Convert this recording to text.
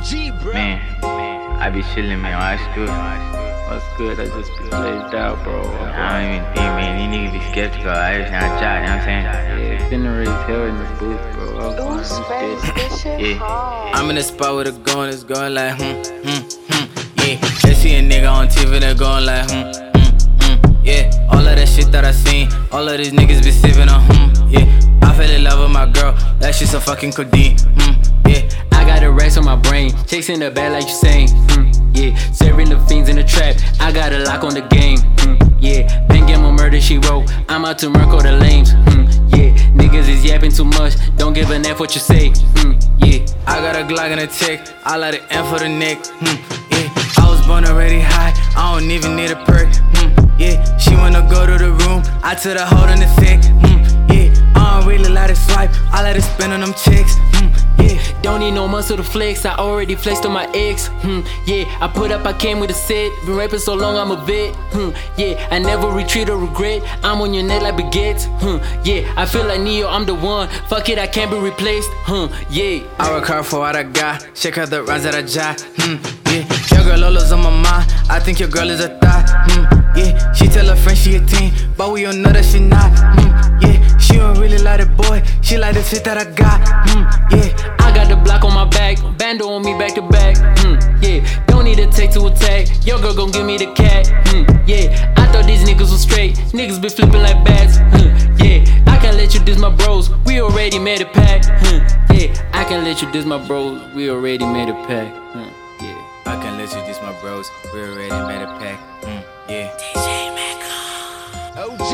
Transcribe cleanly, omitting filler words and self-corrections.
OG, bro. Man, I be chillin', man. What's good? What's good? I just be blazed out, bro. I don't even think, man. These niggas be skeptical. I just not try, you know what I'm saying? Yeah, finna raise hell in the booth, bro. I'm I'm in the spot with a gun, it's going like, yeah. They see a nigga on TV, they're going like, yeah. All of that shit that I seen, all of these niggas be sipping on, yeah. I fell in love with my girl, that shit so fucking codeine, yeah. I got a racks on my brain, chicks in the bed like you saying, yeah. Serving the fiends in the trap, I got a lock on the game, yeah. Bang game on murder, she wrote, I'm out to murk all the lames, yeah. Niggas is yapping too much, don't give a F what you say, yeah. I got a Glock and a tick, I let it end for the neck, yeah. I was born already high, I don't even need a perk, yeah. She wanna go to the room, I took her hold on the thick, yeah. I don't really let it swipe, I let it spin on them chicks, yeah. Don't need no muscle to flex, I already flexed on my ex, yeah. I put up, I came with a set, been rapping so long I'm a vet, yeah. I never retreat or regret, I'm on your neck like baguettes, yeah. I feel like Neo, I'm the one, fuck it, I can't be replaced, yeah. I work hard for what I got, check out the runs that I jot, yeah. Your girl Lola's on my mind, I think your girl is a thot, yeah. She tell her friend she a teen, but we all know that she not, yeah. She don't really like the boy, she like the shit that I got, yeah. I got the block on my back, bando on me back to back, yeah. Don't need a take to attack, your girl gon' give me the cat, yeah. I thought these niggas was straight, niggas be flipping like bats, yeah. I can't let you diss my bros, we already made a pact, yeah. I can't let you diss my bros, we already made a pact, yeah. I can't let you diss my bros, we already made a pact, yeah. OG.